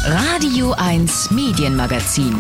Radio 1 Medienmagazin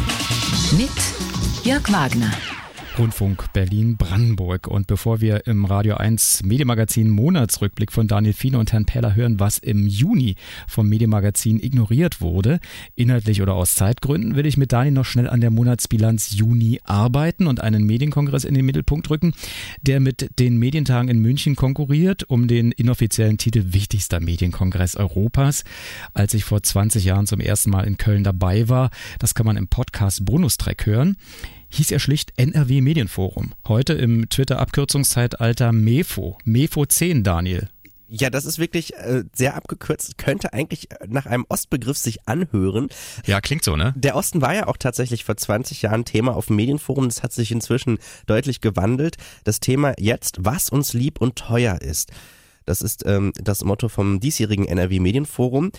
mit Jörg Wagner. Rundfunk Berlin-Brandenburg. Und bevor wir im Radio 1 Medienmagazin Monatsrückblick von Daniel Fiene und Herrn Peller hören, was im Juni vom Medienmagazin ignoriert wurde, inhaltlich oder aus Zeitgründen, will ich mit Daniel noch schnell an der Monatsbilanz Juni arbeiten und einen Medienkongress in den Mittelpunkt rücken, der mit den Medientagen in München konkurriert um den inoffiziellen Titel wichtigster Medienkongress Europas. Als ich vor 20 Jahren zum ersten Mal in Köln dabei war, das kann man im Podcast Bonustrack hören, hieß er schlicht NRW Medienforum. Heute im Twitter-Abkürzungszeitalter MEFO. MEFO 10, Daniel. Ja, das ist wirklich sehr abgekürzt, könnte eigentlich nach einem Ostbegriff sich anhören. Ja, klingt so, ne? Der Osten war ja auch tatsächlich vor 20 Jahren Thema auf dem Medienforum. Das hat sich inzwischen deutlich gewandelt. Das Thema jetzt, was uns lieb und teuer ist. Das ist das Motto vom diesjährigen NRW Medienforum.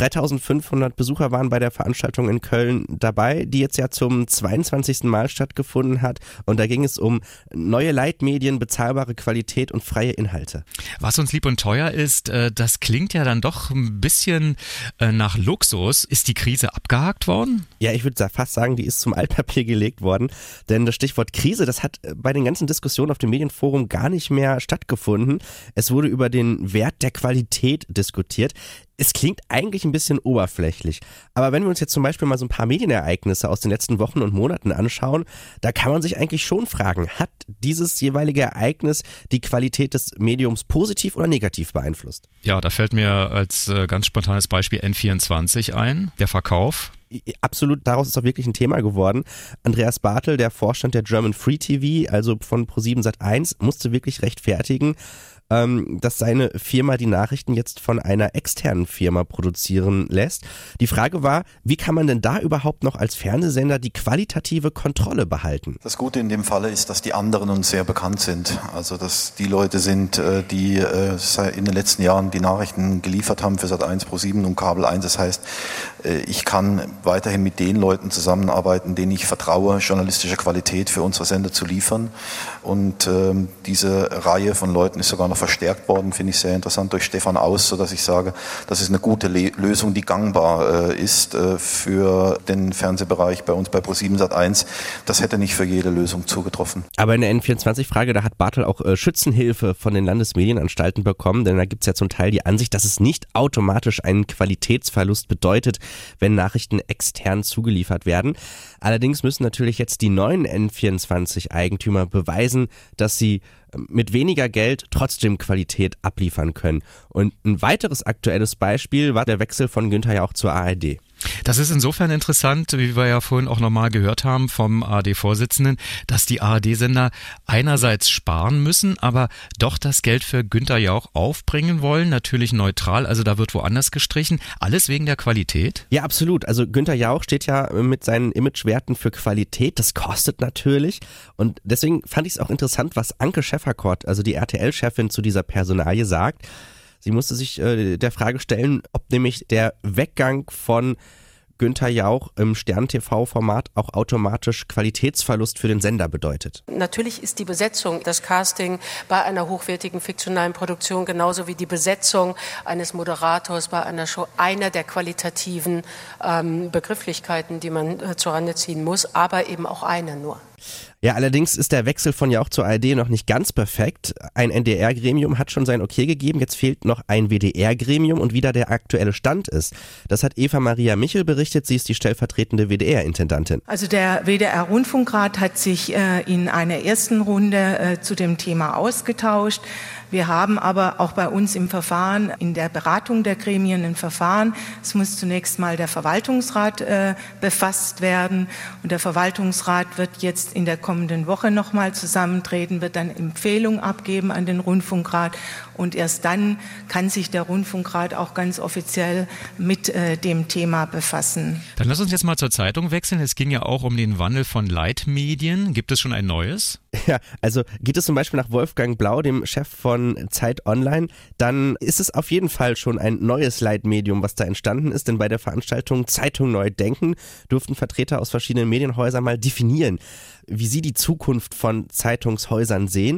3.500 Besucher waren bei der Veranstaltung in Köln dabei, die jetzt ja zum 22. Mal stattgefunden hat. Und da ging es um neue Leitmedien, bezahlbare Qualität und freie Inhalte. Was uns lieb und teuer ist, das klingt ja dann doch ein bisschen nach Luxus. Ist die Krise abgehakt worden? Ja, ich würde fast sagen, die ist zum Altpapier gelegt worden. Denn das Stichwort Krise, das hat bei den ganzen Diskussionen auf dem Medienforum gar nicht mehr stattgefunden. Es wurde über den Wert der Qualität diskutiert. Es klingt eigentlich ein bisschen oberflächlich, aber wenn wir uns jetzt zum Beispiel mal so ein paar Medienereignisse aus den letzten Wochen und Monaten anschauen, da kann man sich eigentlich schon fragen, hat dieses jeweilige Ereignis die Qualität des Mediums positiv oder negativ beeinflusst? Ja, da fällt mir als ganz spontanes Beispiel N24 ein, der Verkauf. Absolut, daraus ist auch wirklich ein Thema geworden. Andreas Bartel, der Vorstand der German Free TV, also von ProSieben Sat.1, musste wirklich rechtfertigen, dass seine Firma die Nachrichten jetzt von einer externen Firma produzieren lässt. Die Frage war, wie kann man denn da überhaupt noch als Fernsehsender die qualitative Kontrolle behalten? Das Gute in dem Falle ist, dass die anderen uns sehr bekannt sind. Also dass die Leute sind, die in den letzten Jahren die Nachrichten geliefert haben für Sat.1, ProSieben und Kabel 1. Das heißt, ich kann weiterhin mit den Leuten zusammenarbeiten, denen ich vertraue, journalistische Qualität für unsere Sender zu liefern. Und diese Reihe von Leuten ist sogar noch verstärkt worden, finde ich sehr interessant, durch Stefan Aus, sodass ich sage, das ist eine gute Lösung, die gangbar ist für den Fernsehbereich bei uns bei ProSieben Sat.1. Das hätte nicht für jede Lösung zugetroffen. Aber in der N24-Frage, da hat Bartel auch Schützenhilfe von den Landesmedienanstalten bekommen, denn da gibt es ja zum Teil die Ansicht, dass es nicht automatisch einen Qualitätsverlust bedeutet, wenn Nachrichten extern zugeliefert werden. Allerdings müssen natürlich jetzt die neuen N24-Eigentümer beweisen, dass sie mit weniger Geld trotzdem Qualität abliefern können. Und ein weiteres aktuelles Beispiel war der Wechsel von Günther Jauch zur ARD. Das ist insofern interessant, wie wir ja vorhin auch nochmal gehört haben vom ARD-Vorsitzenden, dass die ARD-Sender einerseits sparen müssen, aber doch das Geld für Günther Jauch aufbringen wollen, natürlich neutral, also da wird woanders gestrichen, alles wegen der Qualität? Ja, absolut. Also Günther Jauch steht ja mit seinen Imagewerten für Qualität, das kostet natürlich und deswegen fand ich es auch interessant, was Anke Schäferkort, also die RTL-Chefin zu dieser Personalie sagt. Sie musste sich der Frage stellen, ob nämlich der Weggang von Günther Jauch im Stern-TV-Format auch automatisch Qualitätsverlust für den Sender bedeutet. Natürlich ist die Besetzung, das Casting bei einer hochwertigen fiktionalen Produktion genauso wie die Besetzung eines Moderators bei einer Show einer der qualitativen Begrifflichkeiten, die man zurande ziehen muss, aber eben auch eine nur. Ja, allerdings ist der Wechsel von Jauch zur ARD noch nicht ganz perfekt. Ein NDR-Gremium hat schon sein Okay gegeben, jetzt fehlt noch ein WDR-Gremium und wie da der aktuelle Stand ist. Das hat Eva Maria Michel berichtet, sie ist die stellvertretende WDR-Intendantin. Also der WDR-Rundfunkrat hat sich in einer ersten Runde zu dem Thema ausgetauscht. Wir haben aber auch bei uns im Verfahren, in der Beratung der Gremien ein Verfahren. Es muss zunächst mal der Verwaltungsrat befasst werden und der Verwaltungsrat wird jetzt in der kommenden Woche nochmal zusammentreten, wird dann Empfehlungen abgeben an den Rundfunkrat und erst dann kann sich der Rundfunkrat auch ganz offiziell mit dem Thema befassen. Dann lass uns jetzt mal zur Zeitung wechseln. Es ging ja auch um den Wandel von Leitmedien. Gibt es schon ein neues? Ja, also geht es zum Beispiel nach Wolfgang Blau, dem Chef von Zeit Online, dann ist es auf jeden Fall schon ein neues Leitmedium, was da entstanden ist, denn bei der Veranstaltung Zeitung neu denken durften Vertreter aus verschiedenen Medienhäusern mal definieren, wie sie die Zukunft von Zeitungshäusern sehen.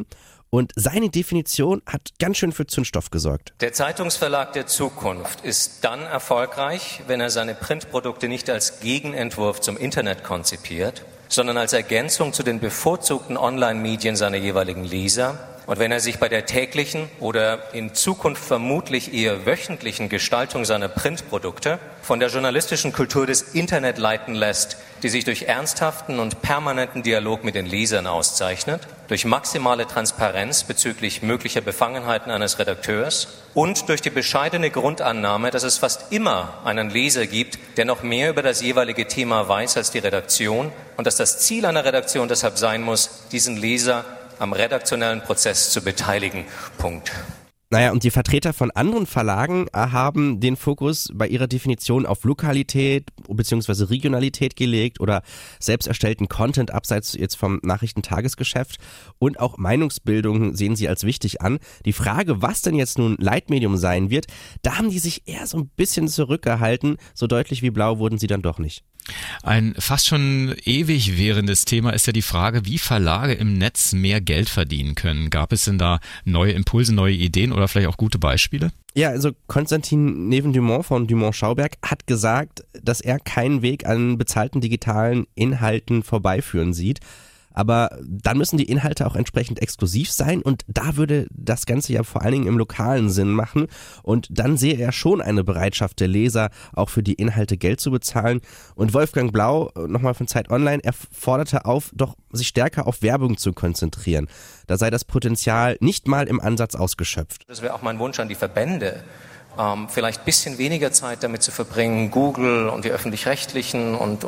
Und seine Definition hat ganz schön für Zündstoff gesorgt. Der Zeitungsverlag der Zukunft ist dann erfolgreich, wenn er seine Printprodukte nicht als Gegenentwurf zum Internet konzipiert, sondern als Ergänzung zu den bevorzugten Online-Medien seiner jeweiligen Leser. Und wenn er sich bei der täglichen oder in Zukunft vermutlich eher wöchentlichen Gestaltung seiner Printprodukte von der journalistischen Kultur des Internet leiten lässt, die sich durch ernsthaften und permanenten Dialog mit den Lesern auszeichnet, durch maximale Transparenz bezüglich möglicher Befangenheiten eines Redakteurs und durch die bescheidene Grundannahme, dass es fast immer einen Leser gibt, der noch mehr über das jeweilige Thema weiß als die Redaktion und dass das Ziel einer Redaktion deshalb sein muss, diesen Leser am redaktionellen Prozess zu beteiligen. Punkt. Naja, und die Vertreter von anderen Verlagen haben den Fokus bei ihrer Definition auf Lokalität bzw. Regionalität gelegt oder selbst erstellten Content abseits jetzt vom Nachrichtentagesgeschäft und auch Meinungsbildung sehen sie als wichtig an. Die Frage, was denn jetzt nun Leitmedium sein wird, da haben die sich eher so ein bisschen zurückgehalten. So deutlich wie blau wurden sie dann doch nicht. Ein fast schon ewig währendes Thema ist ja die Frage, wie Verlage im Netz mehr Geld verdienen können. Gab es denn da neue Impulse, neue Ideen oder vielleicht auch gute Beispiele? Ja, also Konstantin Neven-Dumont von Dumont-Schauberg hat gesagt, dass er keinen Weg an bezahlten digitalen Inhalten vorbeiführen sieht. Aber dann müssen die Inhalte auch entsprechend exklusiv sein und da würde das Ganze ja vor allen Dingen im lokalen Sinn machen und dann sehe er schon eine Bereitschaft der Leser, auch für die Inhalte Geld zu bezahlen. Und Wolfgang Blau, nochmal von Zeit Online, er forderte auf, doch sich stärker auf Werbung zu konzentrieren. Da sei das Potenzial nicht mal im Ansatz ausgeschöpft. Das wäre auch mein Wunsch an die Verbände. Vielleicht ein bisschen weniger Zeit damit zu verbringen, Google und die Öffentlich-Rechtlichen und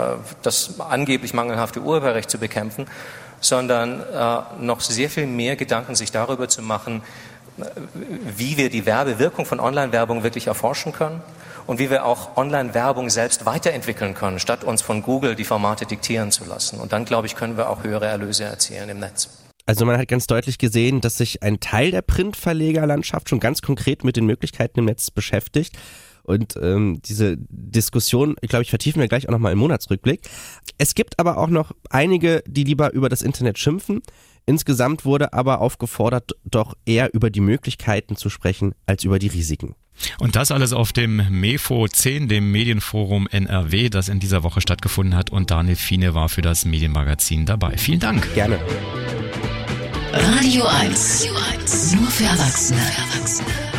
das angeblich mangelhafte Urheberrecht zu bekämpfen, sondern noch sehr viel mehr Gedanken sich darüber zu machen, wie wir die Werbewirkung von Online-Werbung wirklich erforschen können und wie wir auch Online-Werbung selbst weiterentwickeln können, statt uns von Google die Formate diktieren zu lassen. Und dann, glaube ich, können wir auch höhere Erlöse erzielen im Netz. Also man hat ganz deutlich gesehen, dass sich ein Teil der Printverlegerlandschaft schon ganz konkret mit den Möglichkeiten im Netz beschäftigt. Und diese Diskussion, glaube ich, vertiefen wir gleich auch nochmal im Monatsrückblick. Es gibt aber auch noch einige, die lieber über das Internet schimpfen. Insgesamt wurde aber aufgefordert, doch eher über die Möglichkeiten zu sprechen, als über die Risiken. Und das alles auf dem MEFO 10, dem Medienforum NRW, das in dieser Woche stattgefunden hat. Und Daniel Fiene war für das Medienmagazin dabei. Vielen Dank. Gerne. Radio 1. Nur für Erwachsene.